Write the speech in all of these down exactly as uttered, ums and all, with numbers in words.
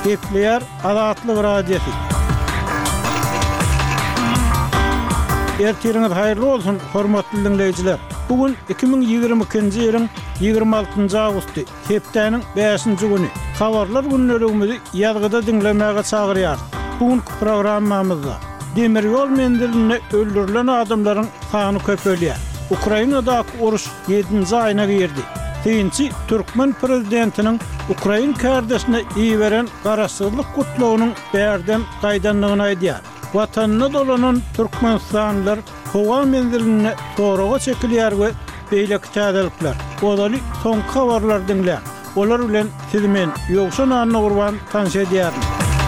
Kepler Azatlyk radiosu. Ertiriniz hayırlı olsun, hormatly dinleyijiler. Bugün iki bin ýygrimi ikinji ýylyň ýygrimi altynjy awgusty, hepdeniň beşinji güni. Habarlar günlerimizi ýazgyda dinlemäge çagyrýar. Bugünkü programmamyzda demir ýol mendiline öldürilen adamlaryň sany köpelýär. Ukrainadaky uruş ýedinji aýyna girdi. Teýinçi Türkmen prezidentiniň Ukrain kardeşine iýberen garaşsyzlyk gutlawynyň bärden gaýdanlygyny aýdýar. Watanyna dolanan Türkmenistanlylar howa mendiline soraga çekilýär we beýleki täzelikler. Olaly soňky habarlar dinleýär. Olar bilen siz men ýoksa nanyny gurban tanşa edýärim.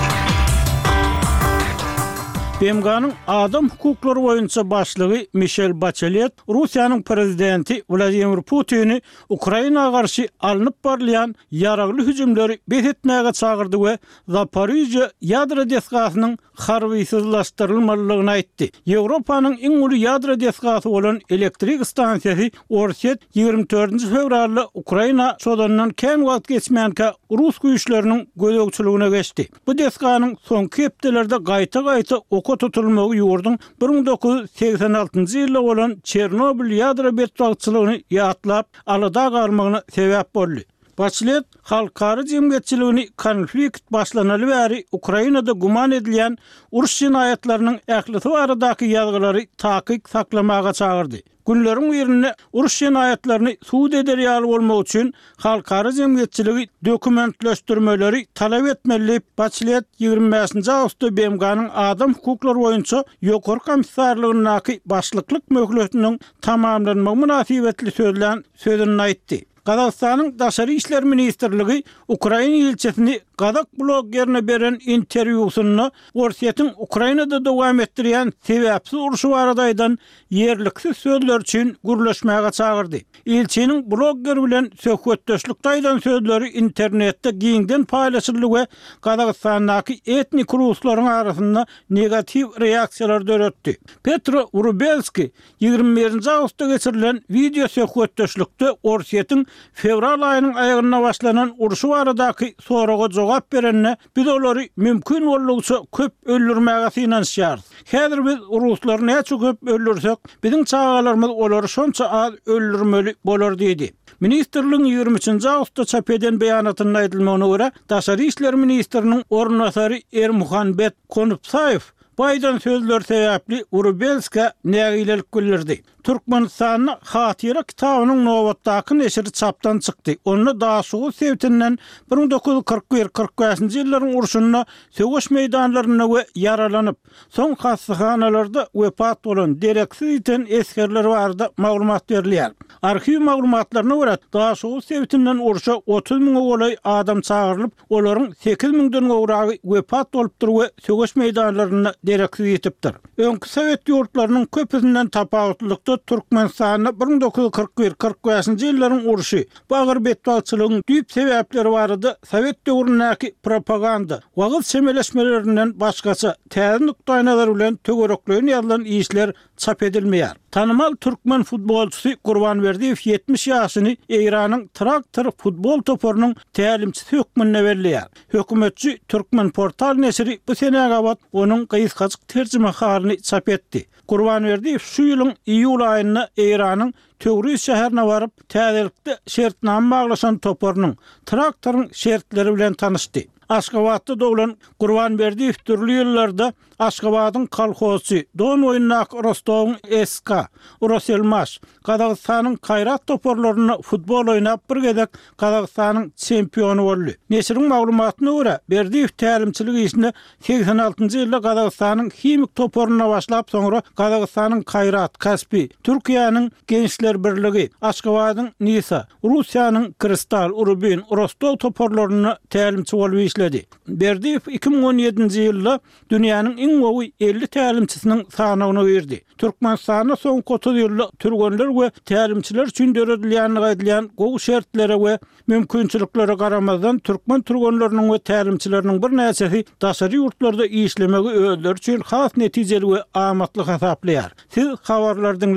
B M G'nın adam hukuklary boýunça başlygy Michel Bachelet, Russiýanyň prezidenti Vladimir Putin'i Ukrainaga garşy alınıp barlayan yaragly hüjümleri betetmäge çagyrdy we Zaporizhzhia ýadro deskasynyň harbysyzlaşdyrylmalygyny aýtdy. Ýewropanyň iň uly ýadro deskasy bolan elektrik stansiýasy Orset ýygrimi dördünji fevralda Ukraina sodandan kän wagt geçmänkä Rus güýçleriniň gödögçiligine geçdi. Bu deskanyň soňky hepdelerde gaýta-gaýta oka tutulmagy ýurdun bir min dokuz ýüz seksen altynjy ýylda bolan Çernobil ýadro betbagçylygyny ýatlap alada garmagyna sebäp boldy. Bachelet halkary jemgyýetçiligini konflikt başlanaly bäri Ukrainada guman edilýän uruş jinayetleriniň ählisi baradaky ýazgylary takyk saklamaga çagyrdy. Günleriň birinde uruş jinayetlerini suud ederýär bolmak üçin halkary jemgyýetçiligi dokumentleşdirmeleri talap etmeli. Bachelet ýygrimi beşinji awgustda B M G'nın adam hukuklary boýunça ýokary komissarlygynyň başlyklyk möhletiniň tamamlanmagy münasibetli sözlen sözüni aýtdy. Kazakstanyň Daşary işler ministrligi Ukraina ilçesini Kazak bloggerine beren interwýusyny Orset'in Ukrainada dowam etdirýän sebäpsiz uruşy baradaýdan ýerliksiz sözler üçin gürleşmäge çagyrdy. Ilçeniň blogger bilen söhbetdeşlikdaýdan sözleri internetde giňden paýlaşyldy we Kazakstandaky etnik ruslaryň arasynda negativ reaksiýalar döretdi. Petro Urubelski ýygrimi birinji awgustda geçirilen video söhbetdeşlikde Orset'in fevral aýynyň aýagyna başlanan uruşy baradaky soraga jogap berenne biz olary mümkin bolýança köp öldürmäge synanýar. Häzir biz ruslary näçe köp öldürsek, biziň çagalarymyz olary şonça az öldürmeli bolar diýdi. Ministrligiň ýygrimi üçinji awgustda çap eden beýanatynda aýdylmagyna görä, Daşary işler ministriniň ornasary Ermuhanbet Konupsaýew Baydan sözler sebäpli Urubelska nägilelik bildirdi. Türkmenistanyň Hatyra kitabynyň nowatdaky neşri çapdan çykdy. Onu daşugy sebäbinden bir min dokuz ýüz kırk bir kırk beşinji ýyllaryň urşunyna söwüş meýdanlaryna we yaralanyp, soň hastaxanalarda wepat bolan dereksiz iten eskerler barada maglumat berilýär. Arxiw maglumatlaryna görä, daşugy sebäbinden urşa otuz miň golay adam çagyrlyp, olaryň sekiz miňden gowragy wepat bolupdyr we söwüş meýdanlaryna dereksiz ýetipdir. Öňkü Sowet ýurtlarynyň köpüsinden tapawutlykda Türkmenistanyň bir min dokuz ýüz kırk bir kırk beşinji ýyllaryň uruşy, bagyr betbalçylygyň düýp sebäpleri barada Sowet döwründäki propaganda, wagt semeleşmelerinden başgaça täze nukdaýnalar bilen tögerekleýän ýazylan işler çap edilmeýär. Tanymal Türkmen futbolçusy Gurbanberdiýew ýetmiş ýaşyny Eýranyň Traktor futbol topurynyň tälimçisi hökmüne berilýär. Hökümetçi Türkmen portal neşri bu senäge bat onuň gysgaçyk terjemehany çap etdi. Gurbanberdiýew şu ýylyň iýul aýyna Eýranyň Töwris şäherine baryp täzelikde şertname baglaşan topurynyň Traktoryň şertleri bilen tanyşdy. Aşgabatda dowlan Gurbanberdiýew türli ýyllarda Aşgabatyň kolhozçy Don oýunnak Rostowyň S K Uroselmaş Kazakstanyň Kaýrat toporlaryna futbol oýnap bir gezek Kazakstanyň çempionu boldy. Neşriň maglumatyna görä, Berdiýew tälimçilik işinde seksen altynjy ýylda Kazakstanyň Himik toporuna başlap soňra Kazakstanyň Kaýrat, Kaspi, Türkiýanyň Gençler Birligi, Aşgabatyň Nisa, Russiýanyň Kristal, Urubin, Rostov toporlaryna tälimçi bolup işledi. Berdiýew iki bin on ýedinji ýylda dünýäniň iň gowy elli tälimçisiniň sanawyna girdi. Türkmenistanyň soňky otuz ýylda türgenler we tälimçiler üçin döredilýän gaýdylýan gowy şertlere we mümkinçiliklere garamazdan Türkmen türgenleriniň we tälimçileriniň bir näçesi daşary ýurtlarda işlemegi özleri üçin has netijeli we amatly hasaplaýar. Siz habarlardan